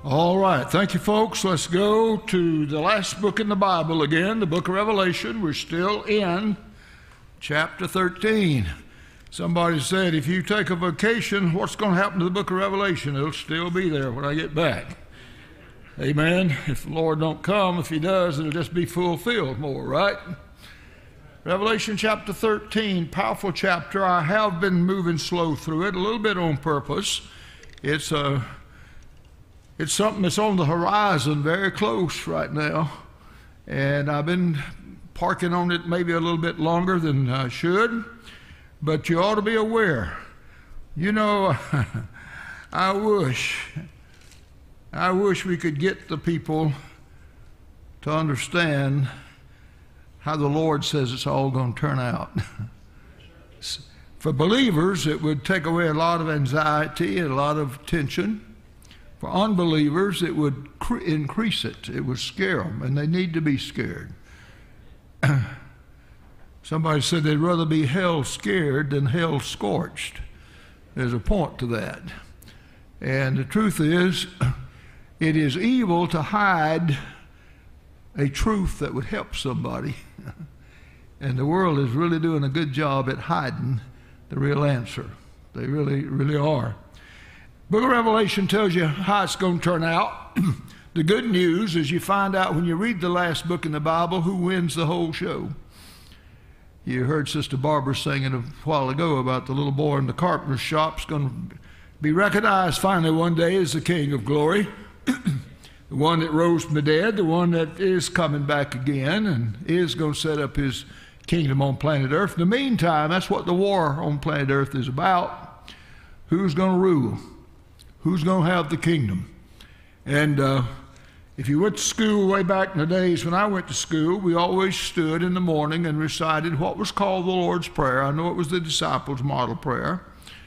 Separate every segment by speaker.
Speaker 1: All right, thank you, folks. Let's go to the last book in the Bible again, the book of Revelation. We're still in chapter 13. Somebody said, if you take a vacation, what's going to happen to the book of Revelation? It'll still be there when I get back. Amen. If the Lord don't come, if he does, it'll just be fulfilled more, right? Revelation chapter 13, powerful chapter. I have been moving slow through it, a little bit on purpose. It's something that's on the horizon, very close right now. And I've been parking on it maybe a little bit longer than I should. But you ought to be aware. You know, I wish we could get the people to understand how the Lord says it's all going to turn out. For believers, it would take away a lot of anxiety and a lot of tension. For unbelievers, it would increase it. It would scare them, and they need to be scared. Somebody said they'd rather be hell scared than hell scorched. There's a point to that. And the truth is, it is evil to hide a truth that would help somebody. And the world is really doing a good job at hiding the real answer. They really, really are. Book of Revelation tells you how it's going to turn out. The good news is you find out when you read the last book in the Bible who wins the whole show. You heard Sister Barbara singing a while ago about the little boy in the carpenter's shop's going to be recognized finally one day as the King of glory. The one that rose from the dead, the one that is coming back again and is going to set up his kingdom on planet Earth. In the meantime, that's what the war on planet Earth is about. Who's going to rule? Who's going to have the kingdom? And if you went to school way back in the days when I went to school, we always stood in the morning and recited what was called the Lord's Prayer. I know it was the disciples' model prayer.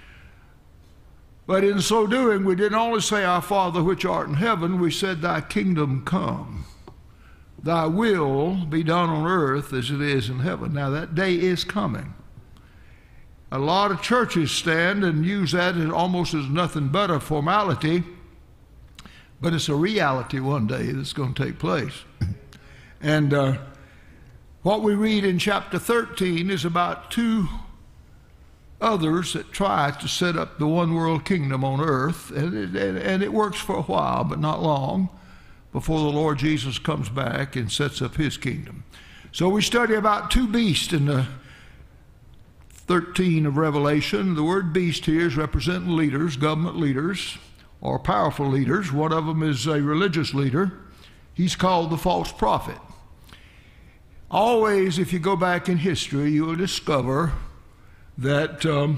Speaker 1: But in so doing, we didn't only say, Our Father which art in heaven, we said, Thy kingdom come. Thy will be done on earth as it is in heaven. Now that day is coming. A lot of churches stand and use that as almost as nothing but a formality, but it's a reality one day that's going to take place. And what we read in chapter 13 is about two others that try to set up the one world kingdom on earth, and it works for a while, but not long, before the Lord Jesus comes back and sets up his kingdom. So we study about two beasts in the 13 of Revelation. The word beast here is representing leaders, government leaders, or powerful leaders. One of them is a religious leader. He's called the false prophet. Always, if you go back in history, you will discover that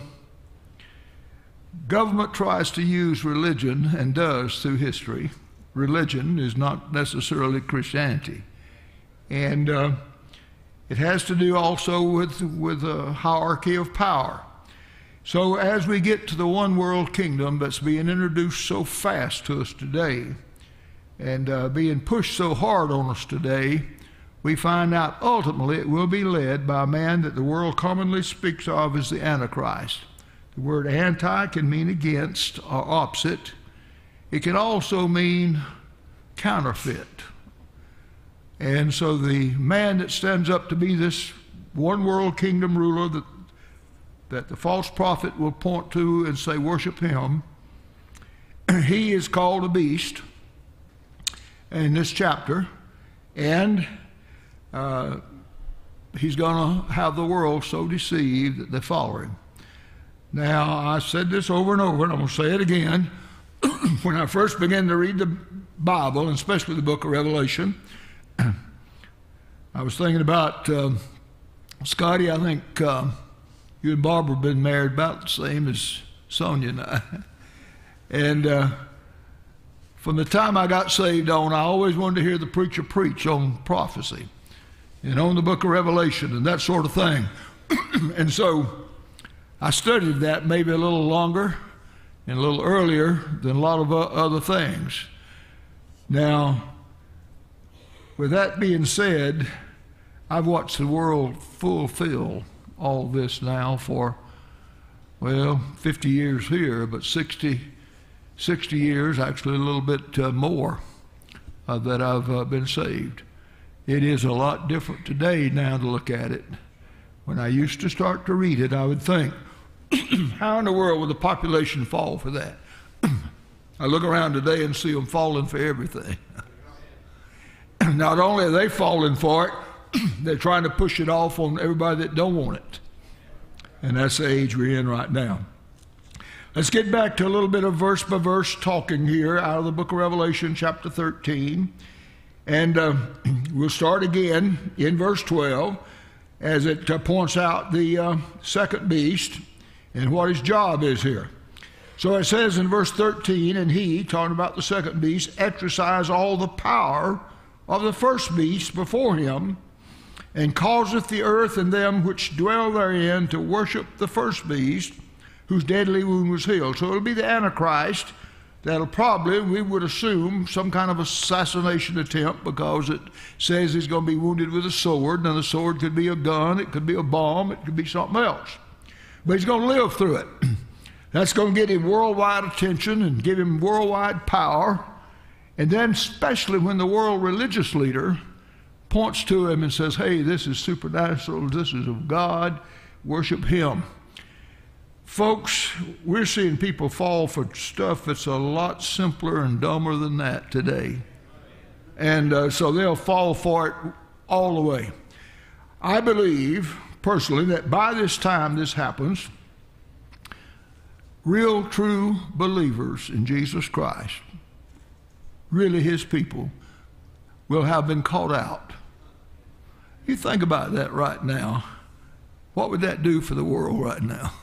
Speaker 1: government tries to use religion, and does through history. Religion is not necessarily Christianity. And it has to do also with a hierarchy of power. So as we get to the one world kingdom that's being introduced so fast to us today, and being pushed so hard on us today, we find out ultimately it will be led by a man that the world commonly speaks of as the Antichrist. The word anti can mean against or opposite. It can also mean counterfeit. And so the man that stands up to be this one world kingdom ruler that the false prophet will point to and say, worship him, he is called a beast in this chapter, and he's going to have the world so deceived that they follow him. Now, I said this over and over, and I'm going to say it again. When I first began to read the Bible, and especially the book of Revelation, I was thinking about Scotty. I think you and Barbara have been married about the same as Sonia and I. And from the time I got saved on, I always wanted to hear the preacher preach on prophecy and on the book of Revelation and that sort of thing. And so I studied that maybe a little longer and a little earlier than a lot of other things. Now, with that being said, I've watched the world fulfill all this now for, well, 50 years here, but 60 60 years, actually a little bit more, that I've been saved. It is a lot different today now to look at it. When I used to start to read it, I would think, how in the world would the population fall for that? I look around today and see them falling for everything. Not only are they falling for it, they're trying to push it off on everybody that don't want it. And that's the age we're in right now. Let's get back to a little bit of verse-by-verse talking here out of the book of Revelation, chapter 13. And we'll start again in verse 12 as it points out the second beast and what his job is here. So it says in verse 13, and he, talking about the second beast, exercised all the power of the first beast before him, and causeth the earth and them which dwell therein to worship the first beast, whose deadly wound was healed. So it'll be the Antichrist. That'll probably, we would assume, some kind of assassination attempt, because it says he's going to be wounded with a sword. Now the sword could be a gun, it could be a bomb, it could be something else. But he's going to live through it. That's going to get him worldwide attention and give him worldwide power. And then especially when the world religious leader points to him and says, hey, this is supernatural, this is of God, worship him. Folks, we're seeing people fall for stuff that's a lot simpler and dumber than that today. And so they'll fall for it all the way. I believe, personally, that by this time this happens, real, true believers in Jesus Christ, really his people, will have been caught out. You think about that right now. What would that do for the world right now?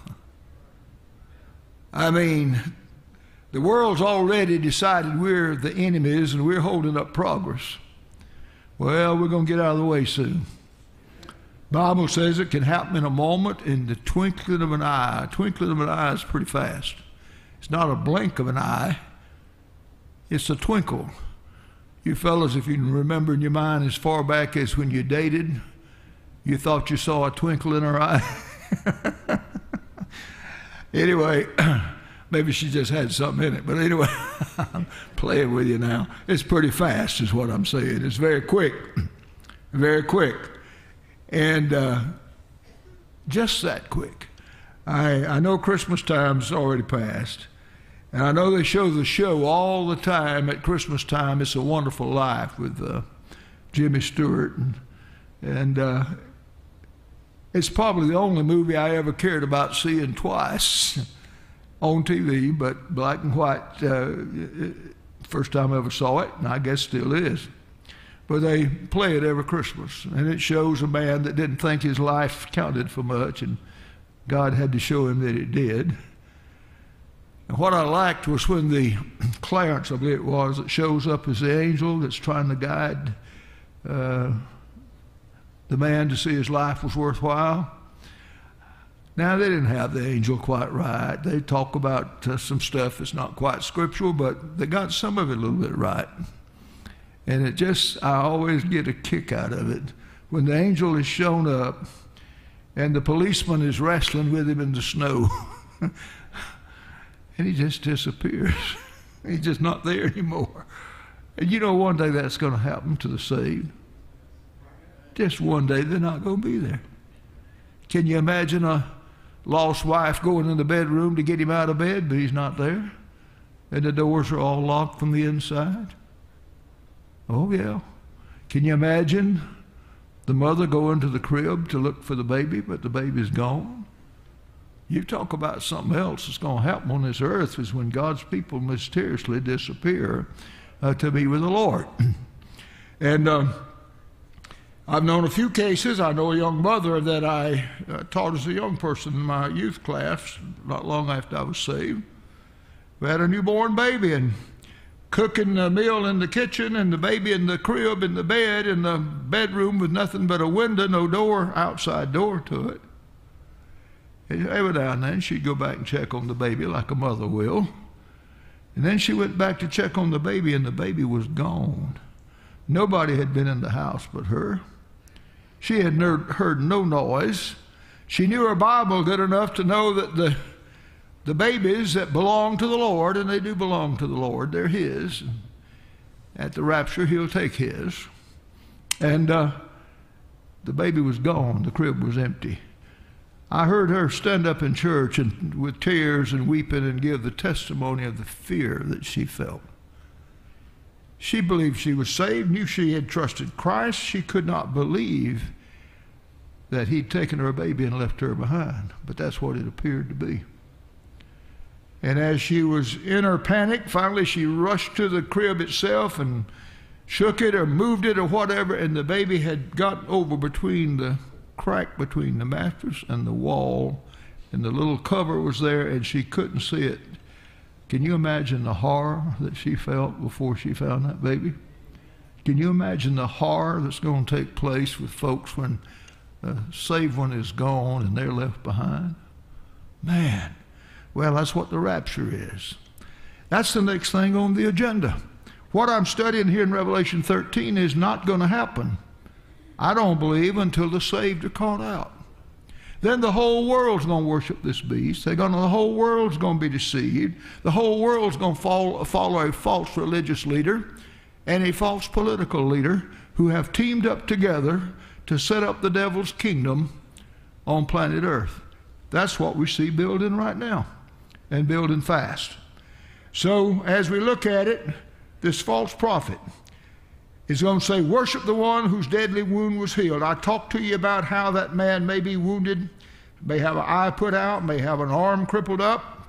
Speaker 1: I mean, the world's already decided we're the enemies and we're holding up progress. Well, we're going to get out of the way soon. The Bible says it can happen in a moment, in the twinkling of an eye. A twinkling of an eye is pretty fast. It's not a blink of an eye. It's a twinkle. You fellas, if you can remember in your mind as far back as when you dated, you thought you saw a twinkle in her eye. Anyway, maybe she just had something in it. But anyway, I'm playing with you now. It's pretty fast is what I'm saying. It's very quick. Very quick. And just that quick. I know Christmas time's already passed. And I know they show the show all the time at Christmas time. It's a Wonderful Life with Jimmy Stewart. And it's probably the only movie I ever cared about seeing twice on TV, but black and white, first time I ever saw it, and I guess still is. But they play it every Christmas, and it shows a man that didn't think his life counted for much, and God had to show him that it did. And what I liked was when the Clarence, I believe it was, that shows up as the angel that's trying to guide the man to see his life was worthwhile. Now, they didn't have the angel quite right. They talk about some stuff that's not quite scriptural, but they got some of it a little bit right. And it just, I always get a kick out of it. When the angel is shown up and the policeman is wrestling with him in the snow, and he just disappears. He's just not there anymore. And you know one day that's going to happen to the saved. Just one day they're not going to be there. Can you imagine a lost wife going in the bedroom to get him out of bed, but he's not there? And the doors are all locked from the inside? Oh, yeah. Can you imagine the mother going to the crib to look for the baby, but the baby's gone? You talk about something else that's going to happen on this earth is when God's people mysteriously disappear to be with the Lord. And I've known a few cases. I know a young mother that I taught as a young person in my youth class not long after I was saved. We had a newborn baby and cooking a meal in the kitchen and the baby in the crib in the bed in the bedroom with nothing but a window, no door, outside door to it. And every now and then she'd go back and check on the baby like a mother will. And then she went back to check on the baby and the baby was gone. Nobody had been in the house but her. She had heard no noise. She knew her Bible good enough to know that the the babies that belong to the Lord, and they do belong to the Lord, they're His. At the rapture, He'll take His. And the baby was gone. The crib was empty. I heard her stand up in church and with tears and weeping and give the testimony of the fear that she felt. She believed she was saved, knew she had trusted Christ. She could not believe that He'd taken her baby and left her behind. But that's what it appeared to be. And as she was in her panic, finally she rushed to the crib itself and shook it or moved it or whatever, and the baby had got over between the crack between the mattress and the wall, and the little cover was there, and she couldn't see it. Can you imagine the horror that she felt before she found that baby? Can you imagine the horror that's going to take place with folks when the saved one is gone and they're left behind? Man, well, that's what the rapture is. That's the next thing on the agenda. What I'm studying here in Revelation 13 is not going to happen, I don't believe, until the saved are caught out. Then the whole world's going to worship this beast. The whole world's going to be deceived. The whole world's going to follow a false religious leader and a false political leader who have teamed up together to set up the devil's kingdom on planet Earth. That's what we see building right now, and building fast. So as we look at it, this false prophet is going to say, worship the one whose deadly wound was healed. I talked to you about how that man may be wounded, may have an eye put out, may have an arm crippled up,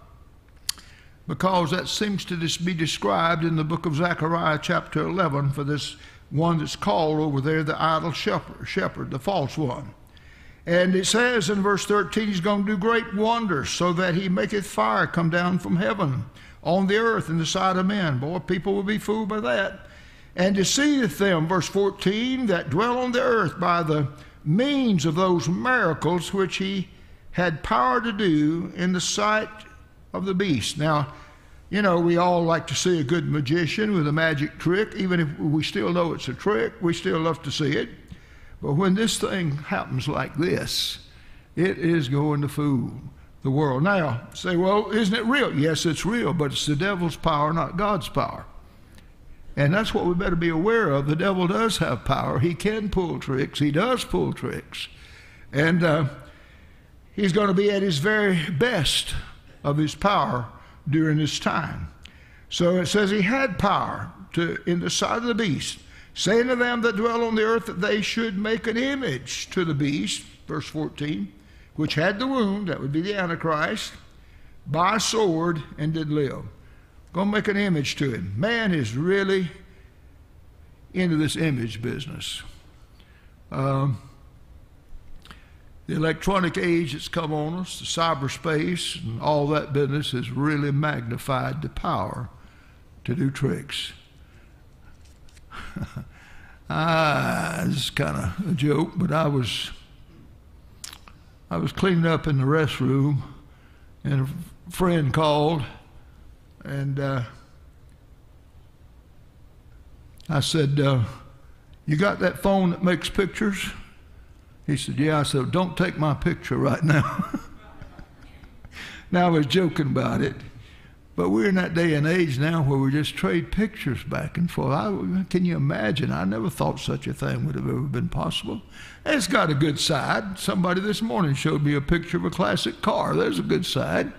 Speaker 1: because that seems to be described in the book of Zechariah chapter 11 for this one that's called over there the idol shepherd, the false one. And it says in verse 13, he's going to do great wonders, so that he maketh fire come down from heaven on the earth in the sight of men. Boy, people will be fooled by that. And deceiveth them, verse 14, that dwell on the earth by the means of those miracles which he had power to do in the sight of the beast. Now, you know, we all like to see a good magician with a magic trick. Even if we still know it's a trick, we still love to see it. But when this thing happens like this, it is going to fool the world. Now, say, well, isn't it real? Yes, it's real, but it's the devil's power, not God's power. And that's what we better be aware of. The devil does have power. He can pull tricks. He does pull tricks. And he's going to be at his very best of his power during this time. So it says he had power in the sight of the beast, saying to them that dwell on the earth that they should make an image to the beast, verse 14, which had the wound, that would be the Antichrist, by a sword, and did live. Going to make an image to him. Man is really into this image business. The electronic age that's come on us, the cyberspace, and all that business has really magnified the power to do tricks. This is kind of a joke, but I was cleaning up in the restroom, and a friend called, and I said, you got that phone that makes pictures? He said, yeah. I said, don't take my picture right now. Now, I was joking about it, but we're in that day and age now where we just trade pictures back and forth. Can you imagine? I never thought such a thing would have ever been possible. And it's got a good side. Somebody this morning showed me a picture of a classic car. There's a good side.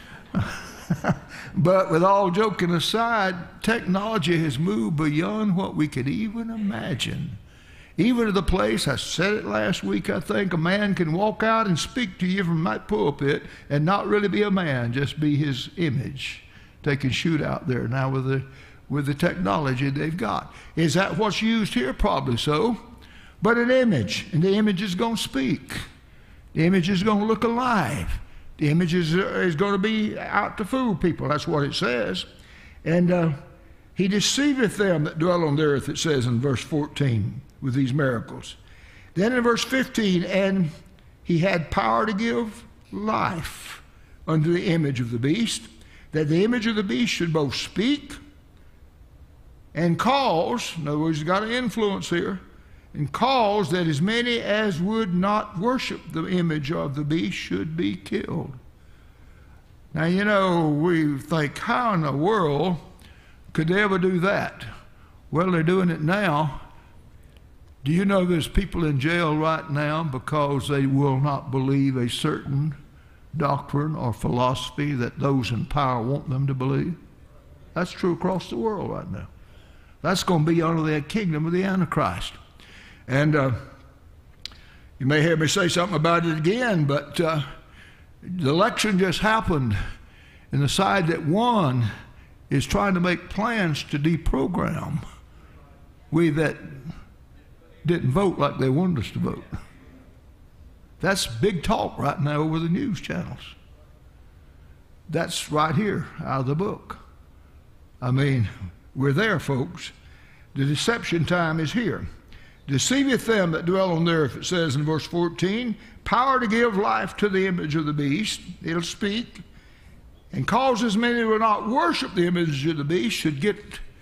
Speaker 1: But with all joking aside, technology has moved beyond what we could even imagine. Even to the place, I said it last week, I think, a man can walk out and speak to you from that pulpit and not really be a man, just be his image. They can shoot out there now with the technology they've got. Is that what's used here? Probably so. But an image, and the image is going to speak. The image is going to look alive. The image is going to be out to fool people. That's what it says. And he deceiveth them that dwell on the earth, it says in verse 14, with these miracles. Then in verse 15, and he had power to give life unto the image of the beast, that the image of the beast should both speak and cause, in other words, he's got an influence here, and cause that as many as would not worship the image of the beast should be killed. Now, you know, we think, how in the world could they ever do that? Well, they're doing it now. Do you know there's people in jail right now because they will not believe a certain doctrine or philosophy that those in power want them to believe? That's true across the world right now. That's going to be under the kingdom of the Antichrist. And you may hear me say something about it again, but the election just happened, and the side that won is trying to make plans to deprogram we that didn't vote like they wanted us to vote. That's big talk right now over the news channels. That's right here out of the book. I mean, we're there, folks. The deception time is here. Deceiveth them that dwell on the earth, it says in verse 14, power to give life to the image of the beast. It'll speak and causes many who will not worship the image of the beast should get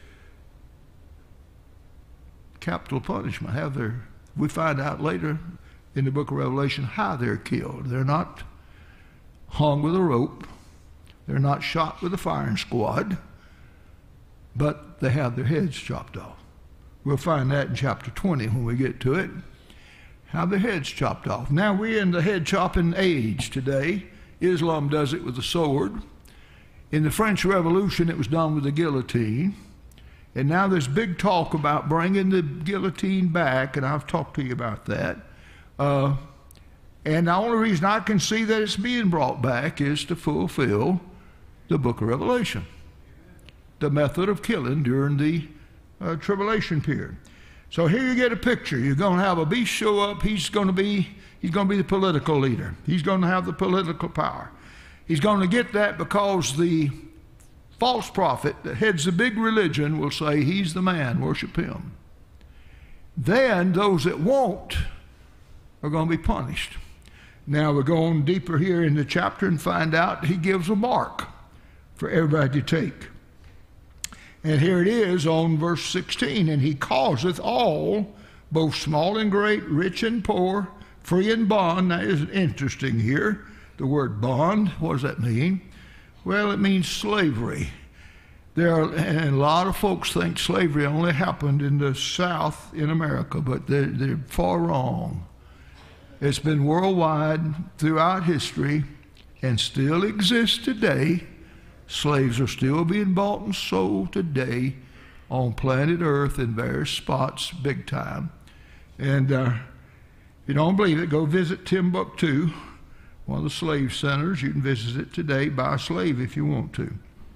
Speaker 1: capital punishment. We find out later in the book of Revelation how they're killed. They're not hung with a rope. They're not shot with a firing squad, but they have their heads chopped off. We'll find that in chapter 20 when we get to it. Have their heads chopped off. Now we're in the head chopping age today. Islam does it with the sword. In the French Revolution, it was done with the guillotine. And now there's big talk about bringing the guillotine back, and I've talked to you about that. And the only reason I can see that it's being brought back is to fulfill the book of Revelation, the method of killing during the tribulation period. So here you get a picture. You're going to have a beast show up. He's going to be the political leader. He's going to have the political power. He's going to get that because the false prophet that heads the big religion will say he's the man, worship him. Then those that won't are going to be punished. Now we're going deeper here in the chapter and find out he gives a mark for everybody to take. And here it is on verse 16, and he causeth all, both small and great, rich and poor, free and bond. Now isn't interesting here, the word bond. What does that mean? Well, it means slavery. And a lot of folks think slavery only happened in the South in America, but they're far wrong. It's been worldwide throughout history and still exists today. Slaves are still being bought and sold today on planet Earth in various spots, big time. And if you don't believe it, go visit Timbuktu, one of the slave centers. You can visit it today, buy a slave if you want to.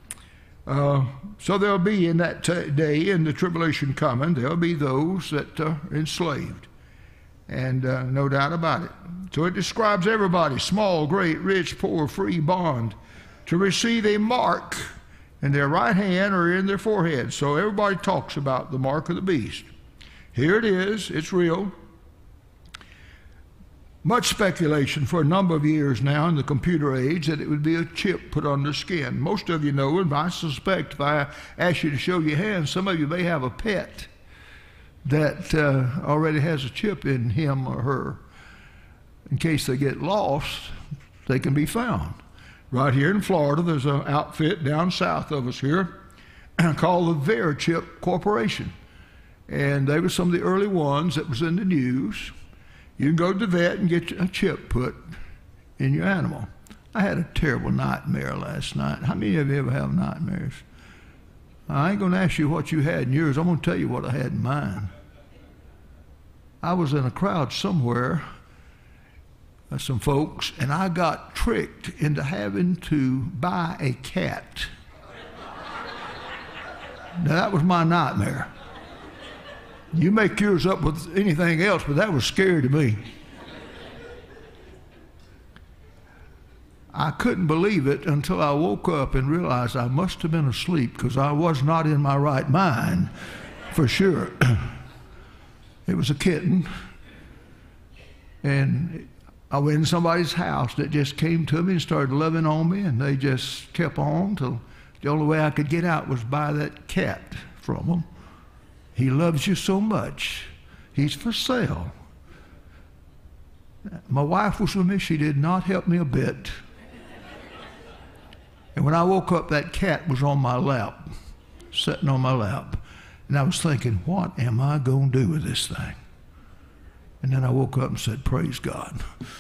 Speaker 1: So there'll be in that day, in the tribulation coming, there'll be those that are enslaved. And no doubt about it. So it describes everybody, small, great, rich, poor, free, bond, to receive a mark in their right hand or in their forehead. So everybody talks about the mark of the beast. Here it is. It's real. Much speculation for a number of years now in the computer age that it would be a chip put on the skin. Most of you know, and I suspect if I ask you to show your hands, some of you may have a pet that already has a chip in him or her. In case they get lost, they can be found. Right here in Florida, there's an outfit down south of us here called the Verichip Corporation. And they were some of the early ones that was in the news. You can go to the vet and get a chip put in your animal. I had a terrible nightmare last night. How many of you ever have nightmares? I ain't going to ask you what you had in yours. I'm going to tell you what I had in mine. I was in a crowd somewhere, some folks, and I got tricked into having to buy a cat. Now, that was my nightmare. You make yours up with anything else, but that was scary to me. I couldn't believe it until I woke up and realized I must have been asleep because I was not in my right mind, for sure. It was a kitten, and I went in somebody's house that just came to me and started loving on me, and they just kept on till the only way I could get out was buy that cat from them. He loves you so much. He's for sale. My wife was with me. She did not help me a bit. And when I woke up, that cat was on my lap, sitting on my lap. And I was thinking, what am I going to do with this thing? And then I woke up and said, praise God.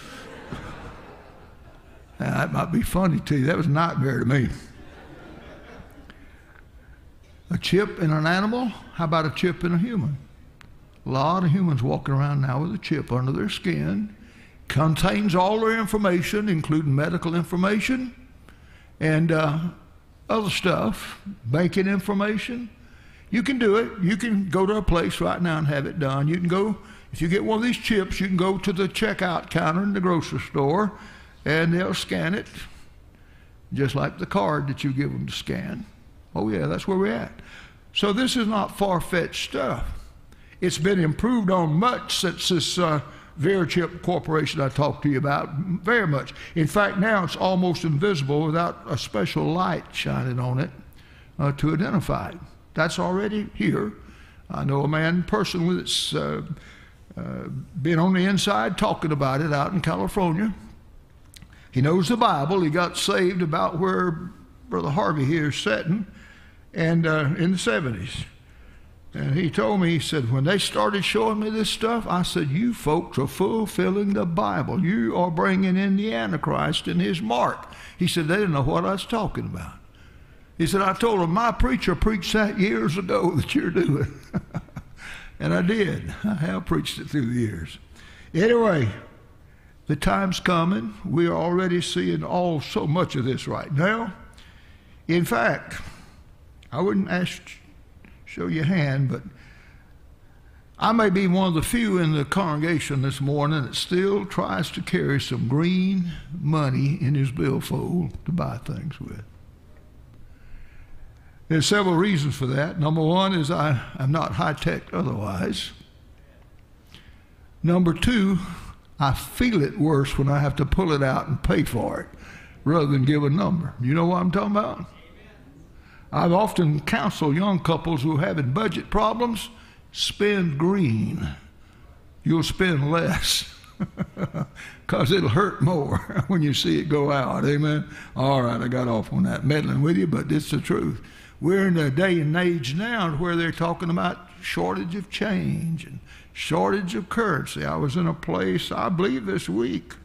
Speaker 1: Now, that might be funny to you. That was a nightmare to me. A chip in an animal? How about a chip in a human? A lot of humans walking around now with a chip under their skin. Contains all their information, including medical information and other stuff, banking information. You can do it. You can go to a place right now and have it done. You can go, if you get one of these chips, you can go to the checkout counter in the grocery store and they'll scan it, just like the card that you give them to scan. Oh yeah, that's where we're at. So this is not far-fetched stuff. It's been improved on much since this VeriChip Corporation I talked to you about, very much. In fact, now it's almost invisible without a special light shining on it to identify it. That's already here. I know a man personally that's been on the inside talking about it out in California. He knows the Bible. He got saved about where Brother Harvey here is sitting, and in the 70s. And he told me, he said, when they started showing me this stuff, I said, you folks are fulfilling the Bible. You are bringing in the Antichrist and his mark. He said, they didn't know what I was talking about. He said, I told them, my preacher preached that years ago that you're doing. And I did. I have preached it through the years. Anyway, the time's coming. We are already seeing so much of this right now. In fact, I wouldn't show your hand, but I may be one of the few in the congregation this morning that still tries to carry some green money in his billfold to buy things with. There's several reasons for that. Number one is I'm not high-tech otherwise. Number two, I feel it worse when I have to pull it out and pay for it rather than give a number. You know what I'm talking about? I've often counseled young couples who are having budget problems, spend green. You'll spend less because it'll hurt more when you see it go out. Amen? All right, I got off on that meddling with you, but it's the truth. We're in a day and age now where they're talking about shortage of change and shortage of currency. I was in a place, I believe this week.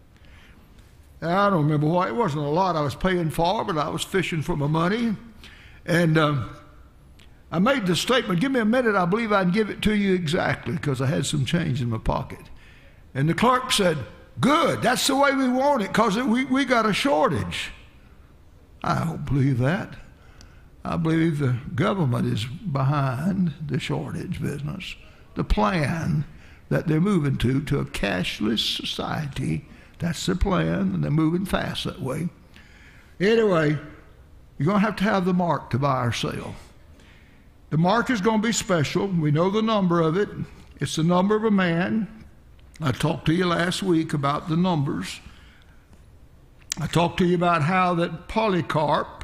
Speaker 1: I don't remember why. It wasn't a lot I was paying for, but I was fishing for my money. And I made the statement, give me a minute, I believe I can give it to you exactly, because I had some change in my pocket. And the clerk said, good, that's the way we want it, because we got a shortage. I don't believe that. I believe the government is behind the shortage business, the plan that they're moving to a cashless society. That's their plan, and they're moving fast that way. Anyway, you're going to have the mark to buy or sell. The mark is going to be special. We know the number of it. It's the number of a man. I talked to you last week about the numbers. I talked to you about how that Polycarp,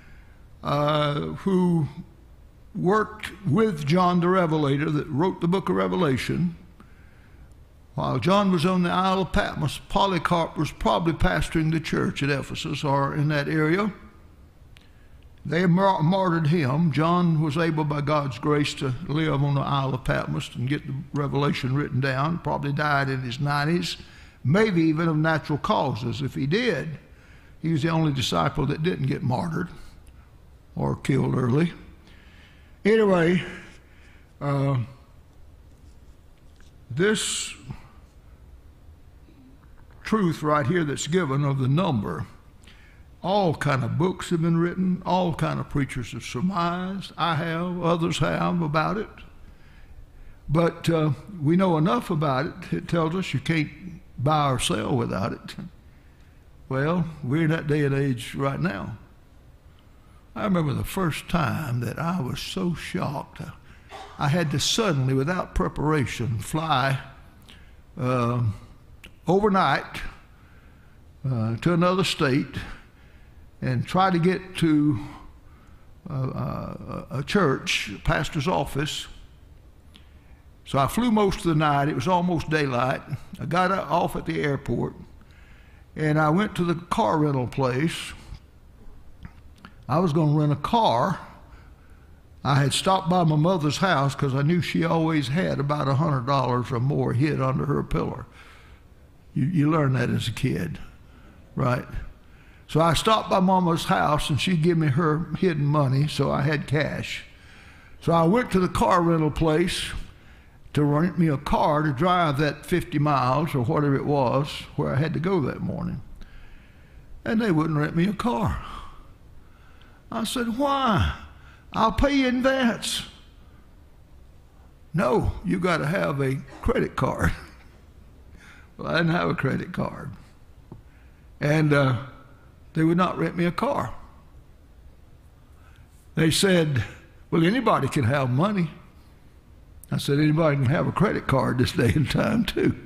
Speaker 1: who worked with John the Revelator, that wrote the book of Revelation, while John was on the Isle of Patmos, Polycarp was probably pastoring the church at Ephesus or in that area. They martyred him. John was able, by God's grace, to live on the Isle of Patmos and get the Revelation written down. Probably died in his 90s, maybe even of natural causes. If he did, he was the only disciple that didn't get martyred or killed early. Anyway, this truth right here that's given of the number, all kind of books have been written, all kind of preachers have surmised. I have, others have about it. But we know enough about it. It tells us you can't buy or sell without it. Well, we're in that day and age right now. I remember the first time that I was so shocked. I had to suddenly, without preparation, fly overnight to another state and try to get to a church, a pastor's office. So I flew most of the night. It was almost daylight. I got off at the airport, and I went to the car rental place, I was going to rent a car. I had stopped by my mother's house because I knew she always had about $100 or more hid under her pillow. You learn that as a kid, right? So I stopped by Mama's house, and she'd give me her hidden money, so I had cash. So I went to the car rental place to rent me a car to drive that 50 miles or whatever it was where I had to go that morning. And they wouldn't rent me a car. I said, why? I'll pay you in advance. No, you got to have a credit card. Well, I didn't have a credit card. And they would not rent me a car. They said, well, anybody can have money. I said, anybody can have a credit card this day and time, too.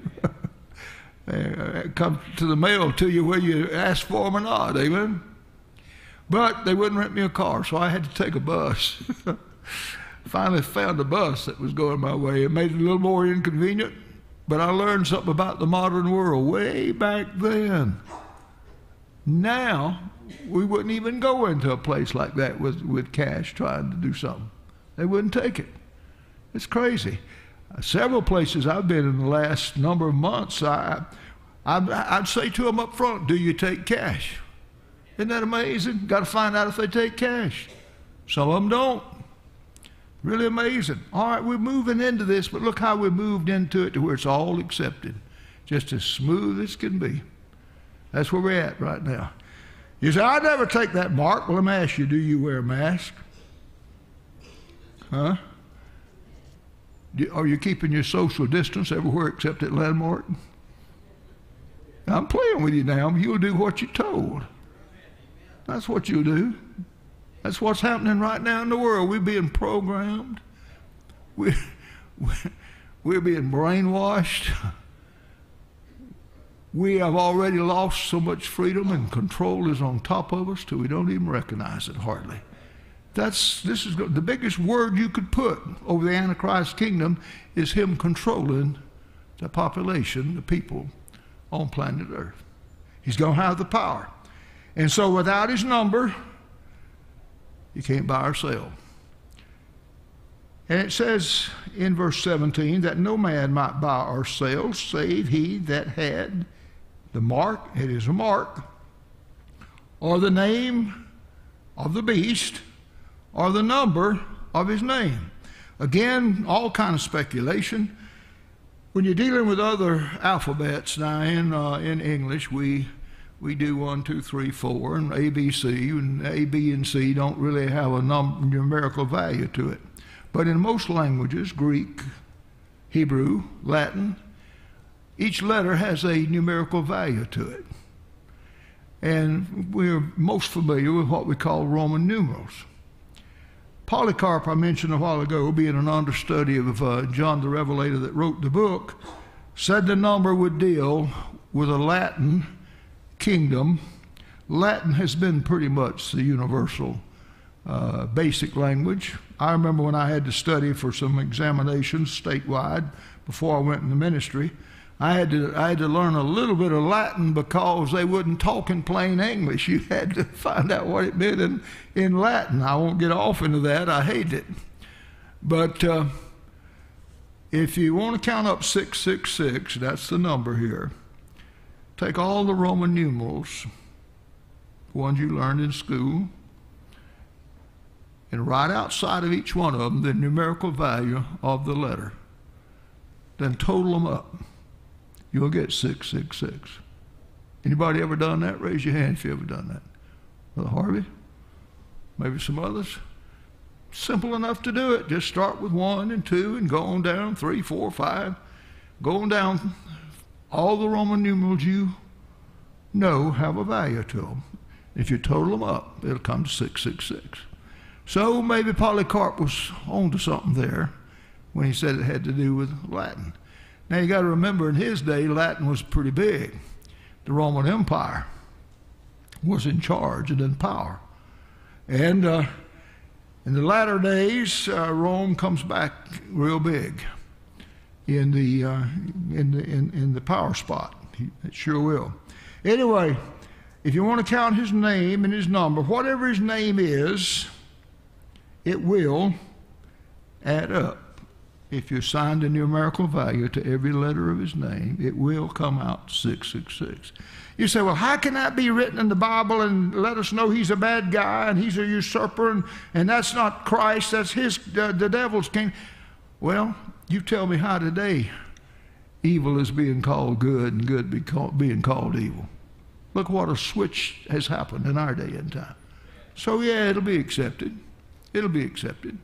Speaker 1: It comes to the mail to you whether you ask for them or not, amen? But they wouldn't rent me a car, so I had to take a bus. Finally found a bus that was going my way. It made it a little more inconvenient, but I learned something about the modern world way back then. Now, we wouldn't even go into a place like that with cash trying to do something. They wouldn't take it. It's crazy. Several places I've been in the last number of months, I'd say to them up front, do you take cash? Isn't that amazing? Got to find out if they take cash. Some of them don't. Really amazing. All right, we're moving into this, but look how we moved into it to where it's all accepted. Just as smooth as can be. That's where we're at right now. You say, I never take that mark. Well, let me ask you, do you wear a mask? Huh? Are you keeping your social distance everywhere except at Landmark? I'm playing with you now. You'll do what you're told. That's what you'll do. That's what's happening right now in the world. We're being programmed. We're being brainwashed. We have already lost so much freedom, and control is on top of us till we don't even recognize it hardly. This is the biggest word you could put over the Antichrist kingdom is him controlling the population, the people on planet Earth. He's going to have the power. And so without his number, you can't buy or sell. And it says in verse 17 that no man might buy or sell save he that had the mark, it is a mark, or the name of the beast, or the number of his name. Again, all kind of speculation. When you're dealing with other alphabets now in English, we do 1, 2, 3, 4, and A, B, C, and A, B, and C don't really have a numerical value to it. But in most languages, Greek, Hebrew, Latin, each letter has a numerical value to it. And we're most familiar with what we call Roman numerals. Polycarp, I mentioned a while ago, being an understudy of John the Revelator that wrote the book, said the number would deal with a Latin kingdom. Latin has been pretty much the universal basic language. I remember when I had to study for some examinations statewide before I went in the ministry, I had to learn a little bit of Latin because they wouldn't talk in plain English. You had to find out what it meant in Latin. I won't get off into that. I hate it. But if you want to count up 666, that's the number here. Take all the Roman numerals, the ones you learned in school, and right outside of each one of them, the numerical value of the letter. Then total them up. You'll get 666. Anybody ever done that? Raise your hand if you ever done that. Brother Harvey? Maybe some others? Simple enough to do it. Just start with 1 and 2 and go on down, 3, 4, 5. Go on down. All the Roman numerals you know have a value to them. If you total them up, it'll come to 666. So maybe Polycarp was on to something there when he said it had to do with Latin. Now you got to remember, in his day, Latin was pretty big. The Roman Empire was in charge and in power. And in the latter days, Rome comes back real big in the power spot. It sure will. Anyway, if you want to count his name and his number, whatever his name is, it will add up. If you assign the numerical value to every letter of his name, it will come out 666. You say, well, how can that be written in the Bible and let us know he's a bad guy and he's a usurper and that's not Christ, that's the devil's king? Well, you tell me how today evil is being called good and good being called evil. Look what a switch has happened in our day and time. So yeah, it'll be accepted. It'll be accepted.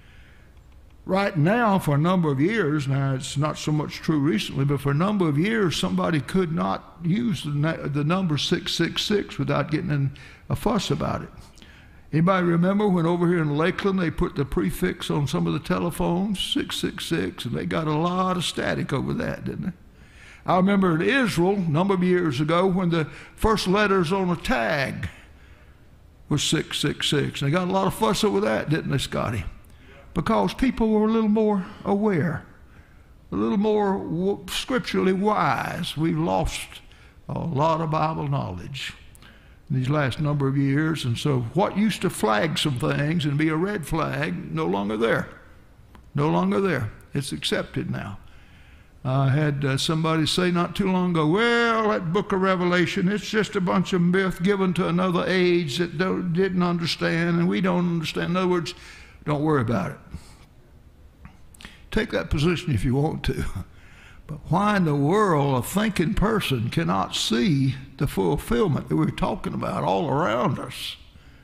Speaker 1: Right now, for a number of years, now it's not so much true recently, but for a number of years, somebody could not use the number 666 without getting in a fuss about it. Anybody remember when over here in Lakeland they put the prefix on some of the telephones, 666, and they got a lot of static over that, didn't they? I remember in Israel, a number of years ago, when the first letters on a tag was 666. And they got a lot of fuss over that, didn't they, Scotty? Because people were a little more aware, a little more scripturally wise. We've lost a lot of Bible knowledge in these last number of years. And so what used to flag some things and be a red flag, no longer there. No longer there. It's accepted now. I had somebody say not too long ago, well, that book of Revelation, it's just a bunch of myth given to another age that didn't understand, and we don't understand. In other words, don't worry about it. Take that position if you want to. But why in the world a thinking person cannot see the fulfillment that we're talking about all around us?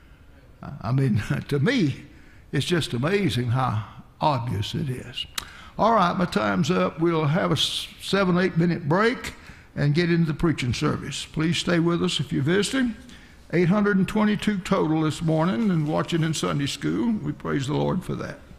Speaker 1: I mean, to me, it's just amazing how obvious it is. All right, my time's up. We'll have a 7-8 minute break and get into the preaching service. Please stay with us if you're visiting. 822 total this morning and watching in Sunday school. We praise the Lord for that.